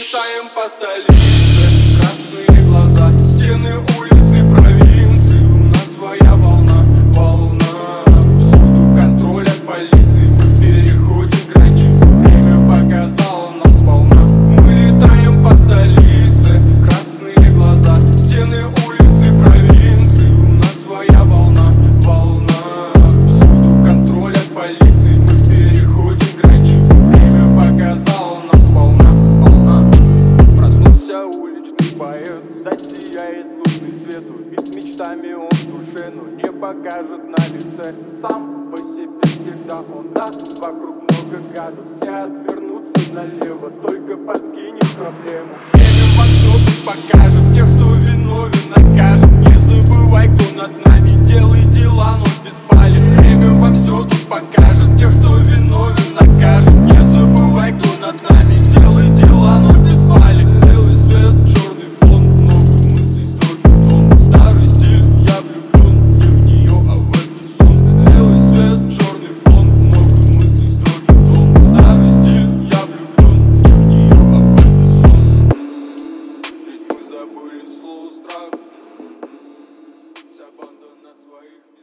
летаем по столице, красные глаза, стены, улицы, провинции. У нас своя волна, волна. Всюду контроль от полиции, мы переходим границы. Время показало нам сполна. Мы летаем по столице, красные глаза, стены, улицы, провинции. У нас своя волна, волна. Всюду контроль от полиции, мы переходим границы. Время показало нам сполна, сполна. Проснулся уличный поэт, засияет лунный свет. Убит мечтами он в душе, но не покажет на лице. Сам по себе всегда он даст, вокруг много гадов. Все отвернутся налево, только подкинет проблему. Время вам все тут покажет, тех, кто виновен, накажет. Не забывай, кто над нами, делай дела, но без пали. Время вам все тут покажет, тех, кто виновен, накажет. Не забывай, кто над нами, делай дела, но без пали. Белый свет, черный фон, много мыслей, строгий тон. Старый стиль, я влюблен не в нее, а в этот сон. Белый свет, черный фон, много мыслей, строгий тон. Старый стиль, я влюблен не в нее, а в этот сон. Ведь мы забыли слово страх. Вся банда на своих